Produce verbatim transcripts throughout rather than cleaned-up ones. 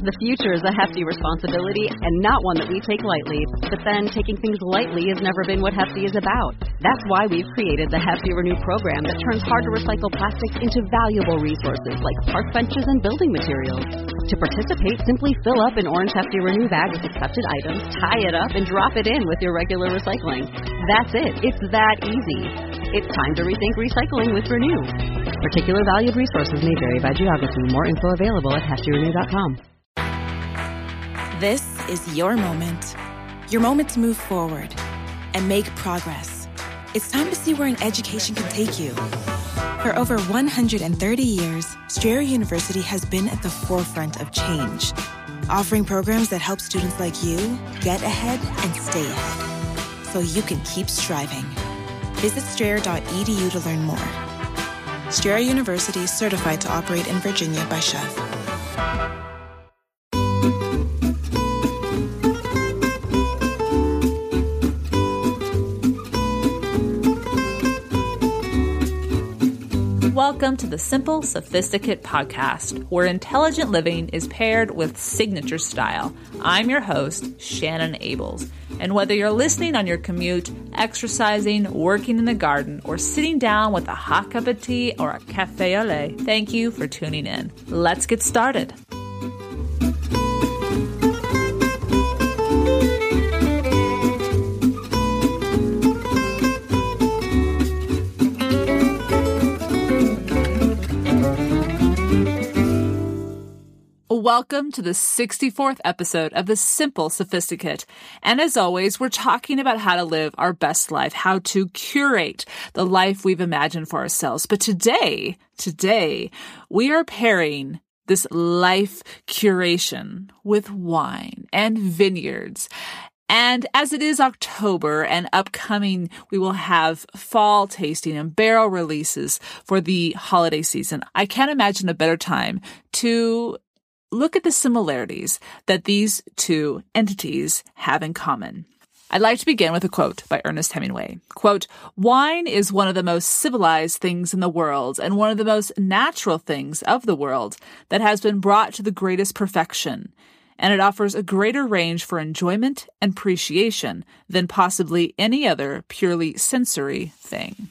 The future is a hefty responsibility and not one that we take lightly. But then, taking things lightly has never been what Hefty is about. That's why we've created the Hefty Renew program that turns hard-to-recycle plastics into valuable resources like park benches and building materials. To participate, simply fill up an orange Hefty Renew bag with accepted items, tie it up, and drop it in with your regular recycling. That's it. It's that easy. It's time to rethink recycling with Renew. Particular valued resources may vary by geography. More info available at hefty renew dot com. This is your moment. Your moment to move forward and make progress. It's time to see where an education can take you. For over one hundred thirty years, Strayer University has been at the forefront of change, offering programs that help students like you get ahead and stay ahead, so you can keep striving. Visit strayer dot e d u to learn more. Strayer University is certified to operate in Virginia by C H E V. Welcome to the Simple Sophisticate podcast, where intelligent living is paired with signature style. I'm your host, Shannon Ables. And whether you're listening on your commute, exercising, working in the garden, or sitting down with a hot cup of tea or a cafe au lait, thank you for tuning in. Let's get started. Welcome to the sixty-fourth episode of The Simple Sophisticate. And as always, we're talking about how to live our best life, how to curate the life we've imagined for ourselves. But today, today, we are pairing this life curation with wine and vineyards. And as it is October and upcoming, we will have fall tasting and barrel releases for the holiday season. I can't imagine a better time to look at the similarities that these two entities have in common. I'd like to begin with a quote by Ernest Hemingway. Quote, "Wine is one of the most civilized things in the world and one of the most natural things of the world that has been brought to the greatest perfection, and it offers a greater range for enjoyment and appreciation than possibly any other purely sensory thing."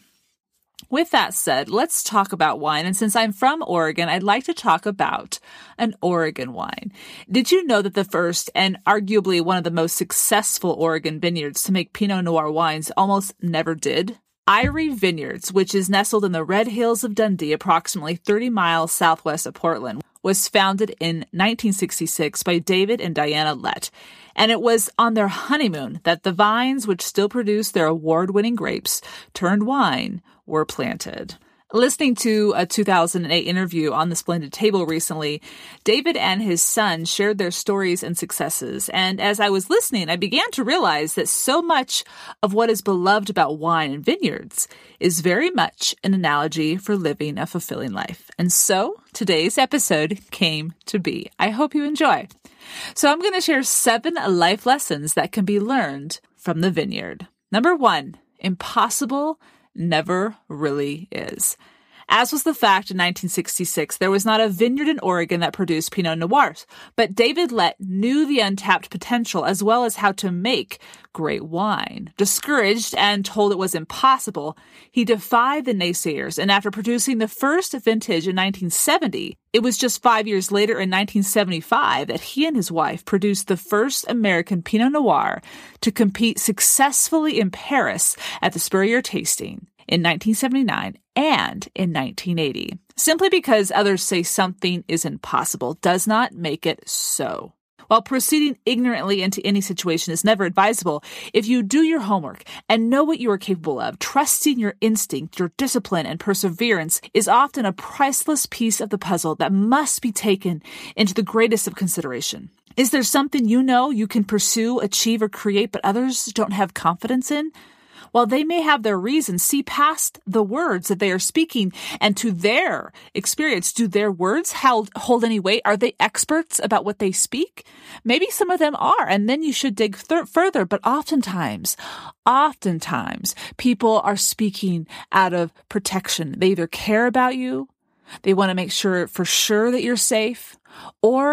With that said, let's talk about wine. And since I'm from Oregon, I'd like to talk about an Oregon wine. Did you know that the first and arguably one of the most successful Oregon vineyards to make Pinot Noir wines almost never did? Eyrie Vineyards, which is nestled in the Red Hills of Dundee, approximately thirty miles southwest of Portland, was founded in nineteen sixty-six by David and Diana Lett. And it was on their honeymoon that the vines, which still produce their award-winning grapes, turned wine, were planted. Listening to a two thousand eight interview on The Splendid Table recently, David and his son shared their stories and successes. And as I was listening, I began to realize that so much of what is beloved about wine and vineyards is very much an analogy for living a fulfilling life. And so today's episode came to be. I hope you enjoy. So I'm going to share seven life lessons that can be learned from the vineyard. Number one, impossible never really is. As was the fact in nineteen sixty-six, there was not a vineyard in Oregon that produced Pinot Noirs, but David Lett knew the untapped potential as well as how to make great wine. Discouraged and told it was impossible, he defied the naysayers, and after producing the first vintage in nineteen seventy, it was just five years later in nineteen seventy-five that he and his wife produced the first American Pinot Noir to compete successfully in Paris at the Spurrier tasting in nineteen seventy-nine and in nineteen eighty. Simply because others say something is impossible does not make it so. While proceeding ignorantly into any situation is never advisable, if you do your homework and know what you are capable of, trusting your instinct, your discipline, and perseverance is often a priceless piece of the puzzle that must be taken into the greatest of consideration. Is there something you know you can pursue, achieve, or create, but others don't have confidence in? While they may have their reasons, see past the words that they are speaking and to their experience. Do their words hold, hold any weight? Are they experts about what they speak? Maybe some of them are, and then you should dig th- further. But oftentimes, oftentimes, people are speaking out of protection. They either care about you, they want to make sure for sure that you're safe, or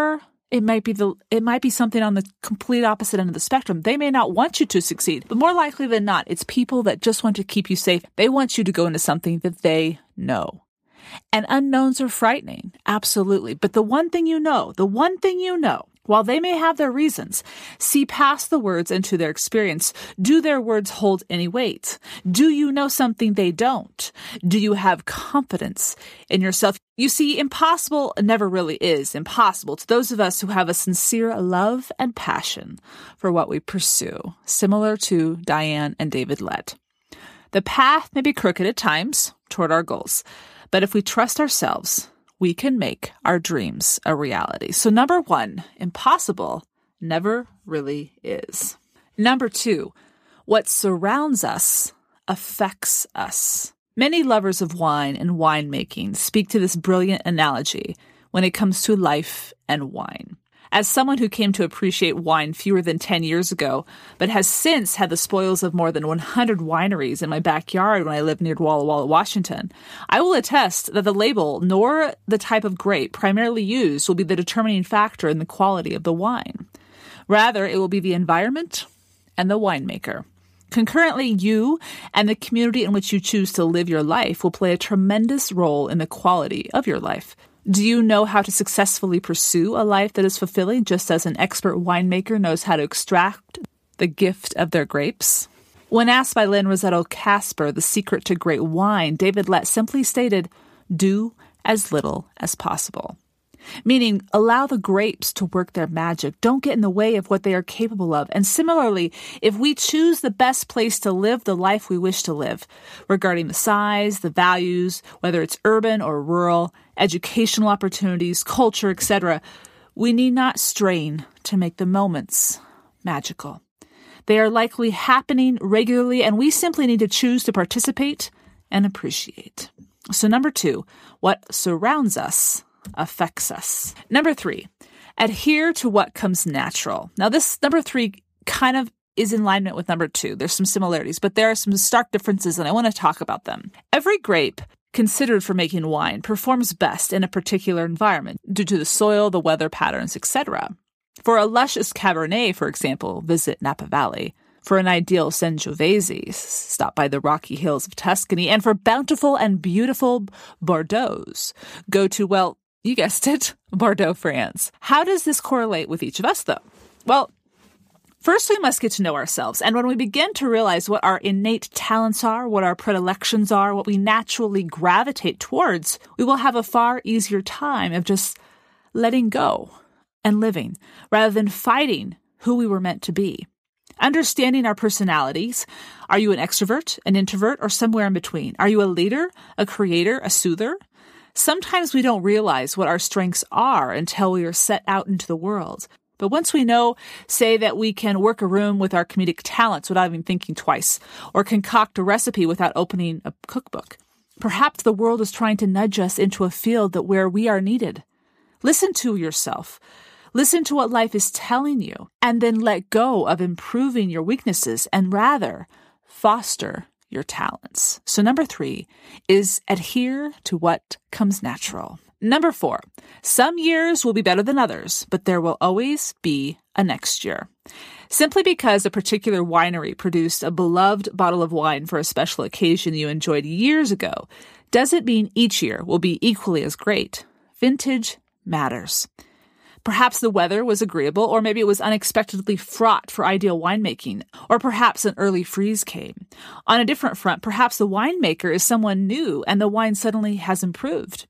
It might be the it might be something on the complete opposite end of the spectrum. They may not want you to succeed, but more likely than not, it's people that just want to keep you safe. They want you to go into something that they know. And unknowns are frightening, absolutely. But the one thing you know, the one thing you know, while they may have their reasons, see past the words into their experience. Do their words hold any weight? Do you know something they don't? Do you have confidence in yourself? You see, impossible never really is impossible to those of us who have a sincere love and passion for what we pursue, similar to Diane and David Lett. The path may be crooked at times toward our goals, but if we trust ourselves, we can make our dreams a reality. So number one, impossible never really is. Number two, what surrounds us affects us. Many lovers of wine and winemaking speak to this brilliant analogy when it comes to life and wine. As someone who came to appreciate wine fewer than ten years ago, but has since had the spoils of more than one hundred wineries in my backyard when I lived near Walla Walla, Washington, I will attest that the label nor the type of grape primarily used will be the determining factor in the quality of the wine. Rather, it will be the environment and the winemaker. Concurrently, you and the community in which you choose to live your life will play a tremendous role in the quality of your life. Do you know how to successfully pursue a life that is fulfilling, just as an expert winemaker knows how to extract the gift of their grapes? When asked by Lynn Rossetto Kasper the secret to great wine, David Lett simply stated, do as little as possible. Meaning, allow the grapes to work their magic. Don't get in the way of what they are capable of. And similarly, if we choose the best place to live the life we wish to live, regarding the size, the values, whether it's urban or rural, educational opportunities, culture, et cetera, we need not strain to make the moments magical. They are likely happening regularly, and we simply need to choose to participate and appreciate. So number two, what surrounds us affects us. Number three, adhere to what comes natural. Now, this number three kind of is in alignment with number two. There's some similarities, but there are some stark differences, and I want to talk about them. Every grape considered for making wine performs best in a particular environment due to the soil, the weather patterns, et cetera. For a luscious Cabernet, for example, visit Napa Valley. For an ideal Sangiovese, stop by the rocky hills of Tuscany. And for bountiful and beautiful Bordeaux, go to, well, you guessed it, Bordeaux, France. How does this correlate with each of us, though? Well, first we must get to know ourselves. And when we begin to realize what our innate talents are, what our predilections are, what we naturally gravitate towards, we will have a far easier time of just letting go and living, rather than fighting who we were meant to be. Understanding our personalities. Are you an extrovert, an introvert, or somewhere in between? Are you a leader, a creator, a soother? Sometimes we don't realize what our strengths are until we are set out into the world. But once we know, say that we can work a room with our comedic talents without even thinking twice, or concoct a recipe without opening a cookbook, perhaps the world is trying to nudge us into a field that where we are needed. Listen to yourself. Listen to what life is telling you, and then let go of improving your weaknesses and rather foster your talents. So number three is adhere to what comes natural. Number four, some years will be better than others, but there will always be a next year. Simply because a particular winery produced a beloved bottle of wine for a special occasion you enjoyed years ago doesn't mean each year will be equally as great. Vintage matters. Perhaps the weather was agreeable, or maybe it was unexpectedly fraught for ideal winemaking, or perhaps an early freeze came. On a different front, perhaps the winemaker is someone new and the wine suddenly has improved.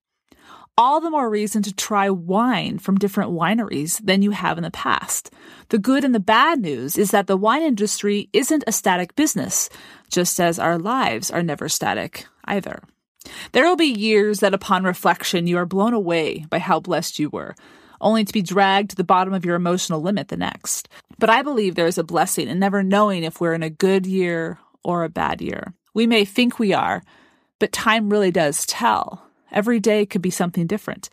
All the more reason to try wine from different wineries than you have in the past. The good and the bad news is that the wine industry isn't a static business, just as our lives are never static either. There will be years that upon reflection you are blown away by how blessed you were, only to be dragged to the bottom of your emotional limit the next. But I believe there is a blessing in never knowing if we're in a good year or a bad year. We may think we are, but time really does tell. Every day could be something different.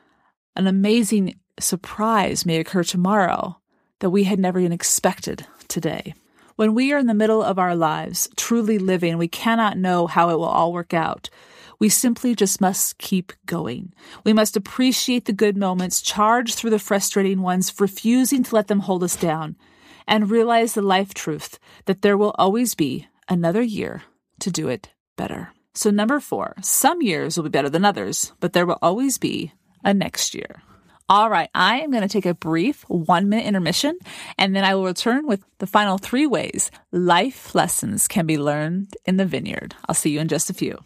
An amazing surprise may occur tomorrow that we had never even expected today. When we are in the middle of our lives, truly living, we cannot know how it will all work out. We simply just must keep going. We must appreciate the good moments, charge through the frustrating ones, refusing to let them hold us down, and realize the life truth that there will always be another year to do it better. So number four, some years will be better than others, but there will always be a next year. All right, I am going to take a brief one-minute intermission, and then I will return with the final three ways life lessons can be learned in the vineyard. I'll see you in just a few.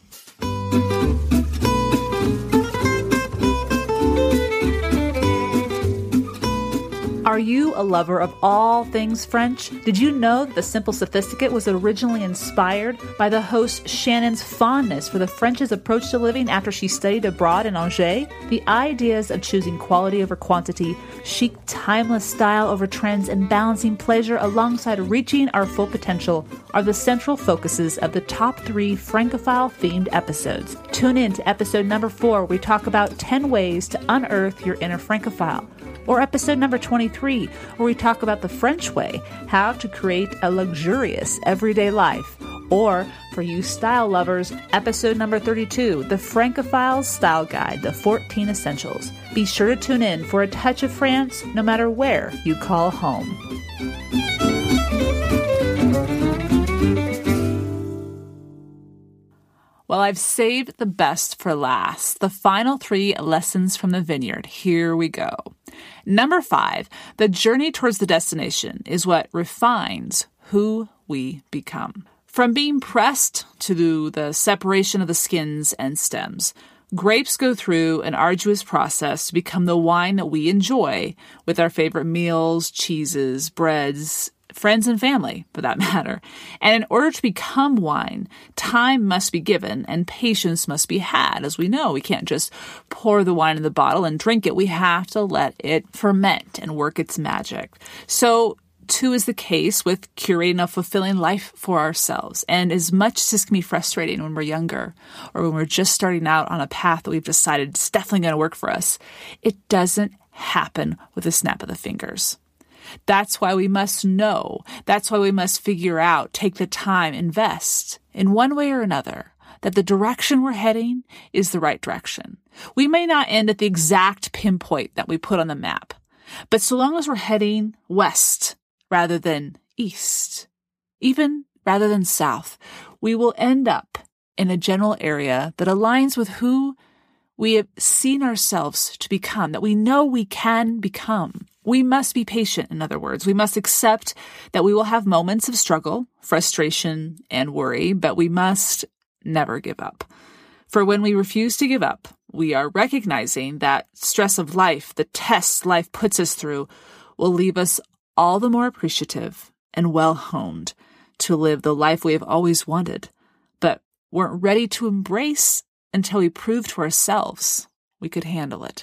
Are you a lover of all things French? Did you know that The Simple Sophisticate was originally inspired by the host Shannon's fondness for the French's approach to living after she studied abroad in Angers? The ideas of choosing quality over quantity, chic, timeless style over trends, and balancing pleasure alongside reaching our full potential are the central focuses of the top three Francophile-themed episodes. Tune in to episode number four, where we talk about ten ways to unearth your inner Francophile. Or episode number twenty-three, where we talk about the French way, how to create a luxurious everyday life. Or, for you style lovers, episode number thirty-two, the Francophile Style Guide, the fourteen Essentials. Be sure to tune in for a touch of France, no matter where you call home. Well, I've saved the best for last. The final three lessons from the vineyard. Here we go. Number five, the journey towards the destination is what refines who we become. From being pressed to the separation of the skins and stems, grapes go through an arduous process to become the wine that we enjoy with our favorite meals, cheeses, breads, friends and family, for that matter. And in order to become wine, time must be given and patience must be had. As we know, we can't just pour the wine in the bottle and drink it. We have to let it ferment and work its magic. So, too is the case with curating a fulfilling life for ourselves. And as much as this can be frustrating when we're younger or when we're just starting out on a path that we've decided is definitely going to work for us, it doesn't happen with a snap of the fingers. That's why we must know. That's why we must figure out, take the time, invest in one way or another, that the direction we're heading is the right direction. We may not end at the exact pinpoint that we put on the map, but so long as we're heading west rather than east, even rather than south, we will end up in a general area that aligns with who we have seen ourselves to become, that we know we can become. We must be patient, in other words. We must accept that we will have moments of struggle, frustration, and worry, but we must never give up. For when we refuse to give up, we are recognizing that stress of life, the tests life puts us through, will leave us all the more appreciative and well-honed to live the life we have always wanted, but weren't ready to embrace until we proved to ourselves we could handle it.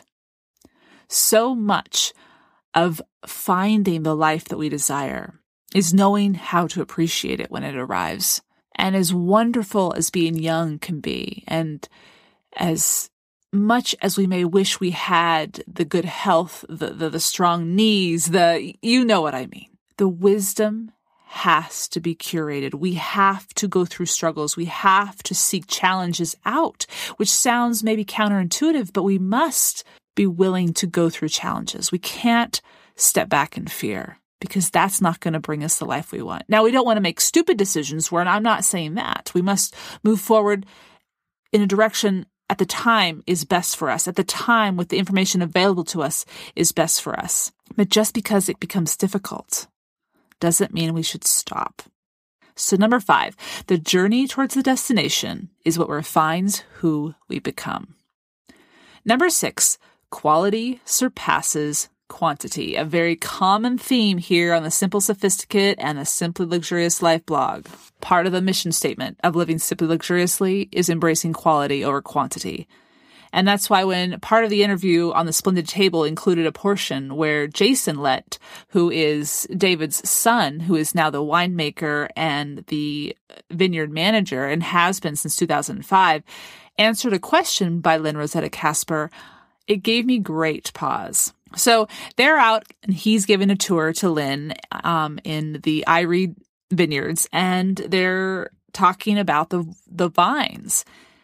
So much of finding the life that we desire is knowing how to appreciate it when it arrives. And as wonderful as being young can be, and as much as we may wish we had the good health, the, the, the strong knees, the, you know what I mean. The wisdom has to be curated. We have to go through struggles. We have to seek challenges out, which sounds maybe counterintuitive, but we must be willing to go through challenges. We can't step back in fear because that's not going to bring us the life we want. Now, we don't want to make stupid decisions, where I'm not saying that. We must move forward in a direction at the time is best for us. At the time, with the information available to us, is best for us. But just because it becomes difficult doesn't mean we should stop. So number five, the journey towards the destination is what refines who we become. Number six, quality surpasses quantity, a very common theme here on the Simple Sophisticate and the Simply Luxurious Life blog. Part of the mission statement of living simply luxuriously is embracing quality over quantity. And that's why when part of the interview on the Splendid Table included a portion where Jason Lett, who is David's son, who is now the winemaker and the vineyard manager and has been since two thousand five, answered a question by Lynn Rosetta Casper, it gave me great pause. So they're out and he's giving a tour to Lynn um, in the Irie vineyards, and they're talking about the the vines.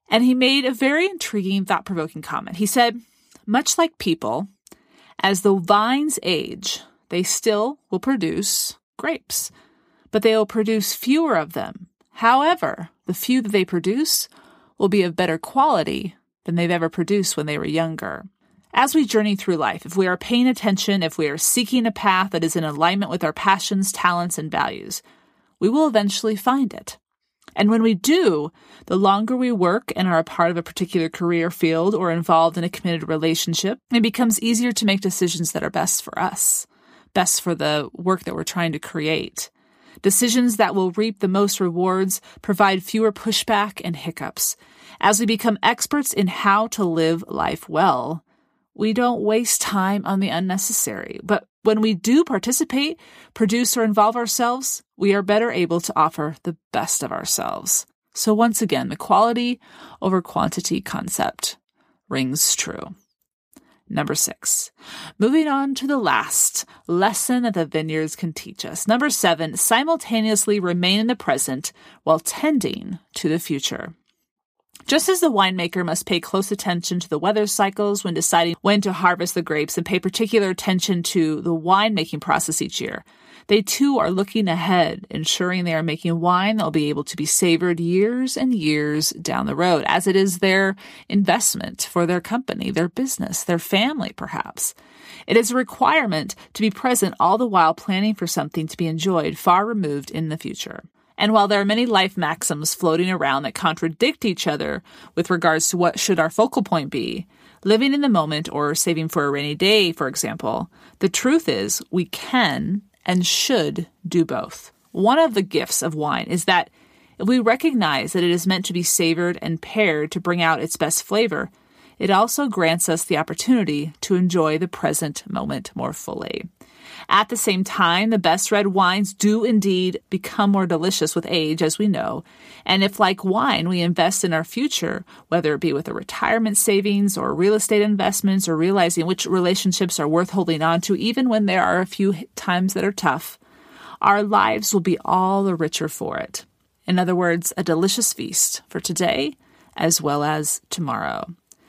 And he made a very intriguing, thought-provoking comment. He said, much like people, as the vines age, they still will produce grapes, but they will produce fewer of them. However, the few that they produce will be of better quality than they've ever produced when they were younger. As we journey through life, if we are paying attention, if we are seeking a path that is in alignment with our passions, talents, and values, we will eventually find it. And when we do, the longer we work and are a part of a particular career field or involved in a committed relationship, it becomes easier to make decisions that are best for us, best for the work that we're trying to create. Decisions that will reap the most rewards, provide fewer pushback and hiccups. As we become experts in how to live life well, we don't waste time on the unnecessary. But when we do participate, produce, or involve ourselves, we are better able to offer the best of ourselves. So once again, the quality over quantity concept rings true. Number six, moving on to the last lesson that the vineyards can teach us. Number seven, simultaneously remain in the present while tending to the future. Just as the winemaker must pay close attention to the weather cycles when deciding when to harvest the grapes and pay particular attention to the winemaking process each year, they too are looking ahead, ensuring they are making wine that will be able to be savored years and years down the road, as it is their investment for their company, their business, their family, perhaps. It is a requirement to be present all the while planning for something to be enjoyed far removed in the future. And while there are many life maxims floating around that contradict each other with regards to what should our focal point be, living in the moment or saving for a rainy day, for example, the truth is we can and should do both. One of the gifts of wine is that if we recognize that it is meant to be savored and paired to bring out its best flavor, it also grants us the opportunity to enjoy the present moment more fully. At the same time, the best red wines do indeed become more delicious with age, as we know. And if, like wine, we invest in our future, whether it be with a retirement savings or real estate investments or realizing which relationships are worth holding on to, even when there are a few times that are tough, our lives will be all the richer for it. In other words, a delicious feast for today as well as tomorrow.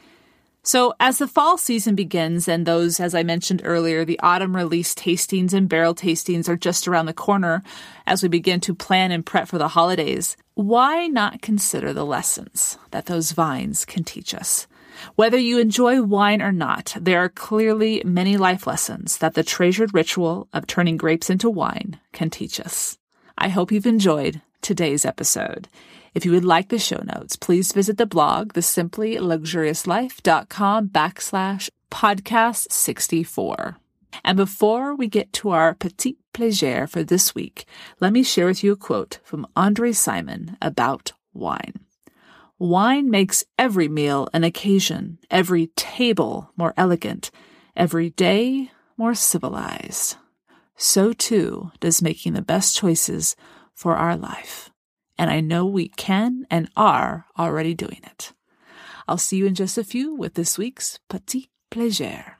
So as the fall season begins and those, as I mentioned earlier, the autumn release tastings and barrel tastings are just around the corner as we begin to plan and prep for the holidays, why not consider the lessons that those vines can teach us? Whether you enjoy wine or not, there are clearly many life lessons that the treasured ritual of turning grapes into wine can teach us. I hope you've enjoyed today's episode. If you would like the show notes, please visit the blog, the simply luxurious life dot com backslash podcast sixty-four. And before we get to our petit plaisir for this week, let me share with you a quote from Andre Simon about wine. Wine makes every meal an occasion, every table more elegant, every day more civilized. So too does making the best choices for our life. And I know we can and are already doing it. I'll see you in just a few with this week's Petit Plaisir.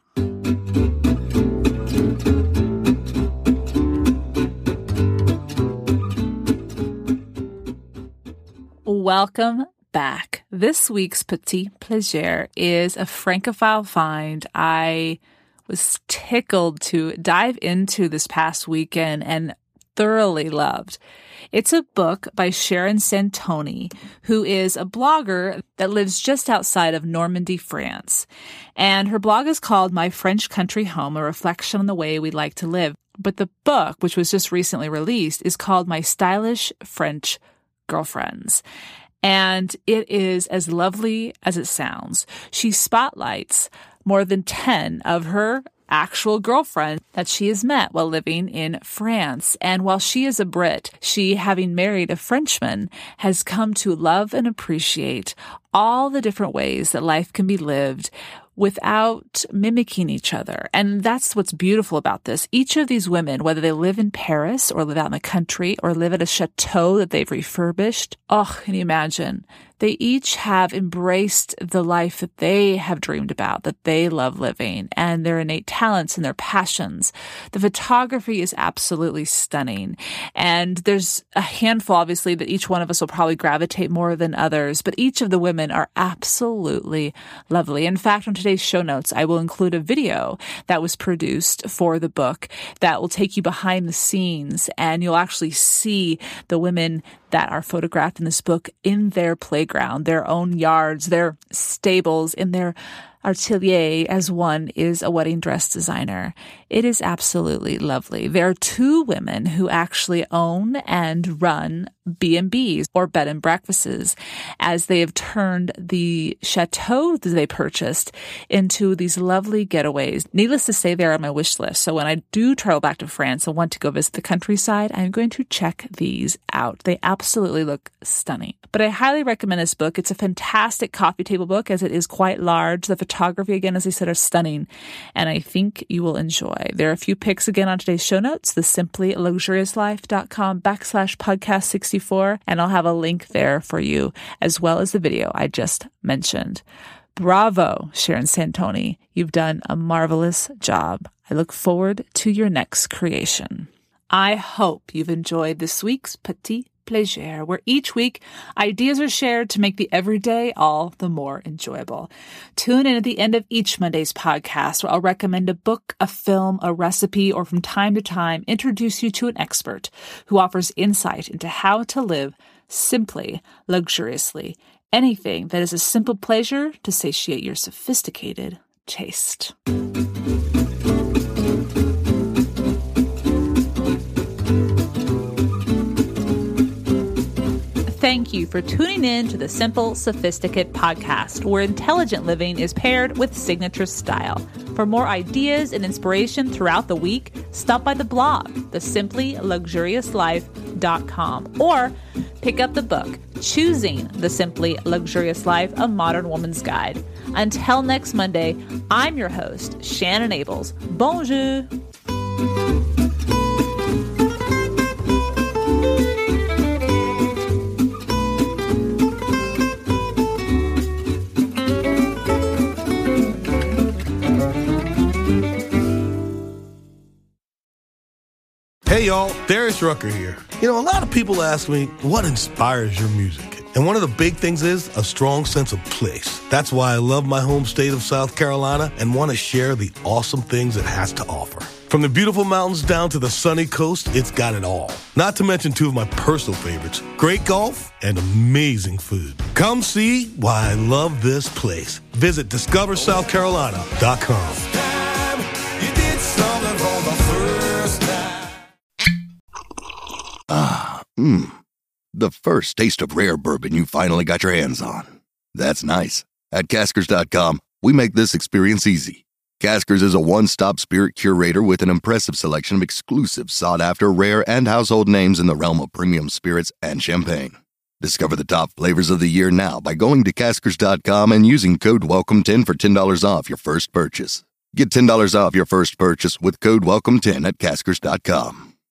Welcome back. This week's Petit Plaisir is a Francophile find I was tickled to dive into this past weekend and thoroughly loved. It's a book by Sharon Santoni, who is a blogger that lives just outside of Normandy, France. And her blog is called My French Country Home, a reflection on the way we like to live. But the book, which was just recently released, is called My Stylish French Girlfriends. And it is as lovely as it sounds. She spotlights more than ten of her actual girlfriend that she has met while living in France. And while she is a Brit, she, having married a Frenchman, has come to love and appreciate all the different ways that life can be lived without mimicking each other. And that's what's beautiful about this. Each of these women, whether they live in Paris or live out in the country or live at a chateau that they've refurbished, oh, can you imagine? They each have embraced the life that they have dreamed about, that they love living, and their innate talents and their passions. The photography is absolutely stunning. And there's a handful, obviously, that each one of us will probably gravitate more than others, but each of the women are absolutely lovely. In fact, on today's show notes, I will include a video that was produced for the book that will take you behind the scenes, and you'll actually see the women that are photographed in this book in their playground, their own yards, their stables, in their atelier, as one is a wedding dress designer. It is absolutely lovely. There are two women who actually own and run B and B's, or bed and breakfasts, as they have turned the chateau that they purchased into these lovely getaways. Needless to say, they're on my wish list. So when I do travel back to France and want to go visit the countryside, I'm going to check these out. They absolutely look stunning. But I highly recommend this book. It's a fantastic coffee table book, as it is quite large. The photography, again, as I said, are stunning, and I think you will enjoy. There are a few pics again on today's show notes, the simply luxurious life dot com backslash podcast sixty-four, and I'll have a link there for you, as well as the video I just mentioned. Bravo, Sharon Santoni. You've done a marvelous job. I look forward to your next creation. I hope you've enjoyed this week's Petit Plaisir, where each week ideas are shared to make the everyday all the more enjoyable. Tune in at the end of each Monday's podcast, where I'll recommend a book, a film, a recipe, or from time to time introduce you to an expert who offers insight into how to live simply, luxuriously, anything that is a simple pleasure to satiate your sophisticated taste. Thank you for tuning in to the Simple Sophisticate podcast, where intelligent living is paired with signature style. For more ideas and inspiration throughout the week, stop by the blog, the simply luxurious life dot com, or pick up the book, Choosing the Simply Luxurious Life, A Modern Woman's Guide. Until next Monday, I'm your host, Shannon Ables. Bonjour! Hey y'all, Darius Rucker here. You know, a lot of people ask me, what inspires your music? And one of the big things is a strong sense of place. That's why I love my home state of South Carolina and want to share the awesome things it has to offer. From the beautiful mountains down to the sunny coast, it's got it all. Not to mention two of my personal favorites, great golf and amazing food. Come see why I love this place. Visit discover south carolina dot com. Ah, mmm. The first taste of rare bourbon you finally got your hands on. That's nice. At Caskers dot com, we make this experience easy. Caskers is a one-stop spirit curator with an impressive selection of exclusive, sought-after, rare, and household names in the realm of premium spirits and champagne. Discover the top flavors of the year now by going to Caskers dot com and using code welcome ten for ten dollars off your first purchase. Get ten dollars off your first purchase with code welcome ten at Caskers dot com.